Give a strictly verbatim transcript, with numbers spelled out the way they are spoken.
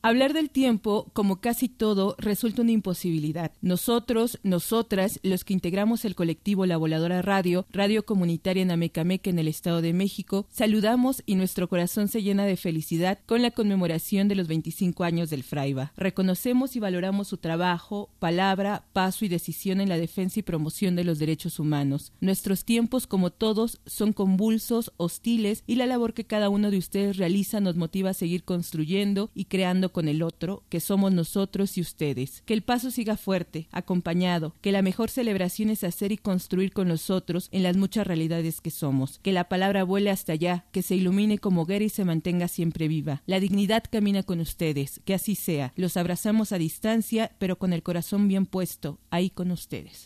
Hablar del tiempo, como casi todo, resulta una imposibilidad. Nosotros, nosotras, los que integramos el colectivo La Voladora Radio, radio comunitaria en Amecameca, en el Estado de México, saludamos y nuestro corazón se llena de felicidad con la conmemoración de los veinticinco años del Fraiba. Reconocemos y valoramos su trabajo, palabra, paso y decisión en la defensa y promoción de los derechos humanos. Nuestros tiempos, como todos, son convulsos, hostiles, y la labor que cada uno de ustedes realiza nos motiva a seguir construyendo y creando con el otro, que somos nosotros y ustedes. Que el paso siga fuerte, acompañado, que la mejor celebración es hacer y construir con los otros en las muchas realidades que somos. Que la palabra vuele hasta allá, que se ilumine como hoguera y se mantenga siempre viva. La dignidad camina con ustedes, que así sea. Los abrazamos a distancia, pero con el corazón bien puesto, ahí con ustedes.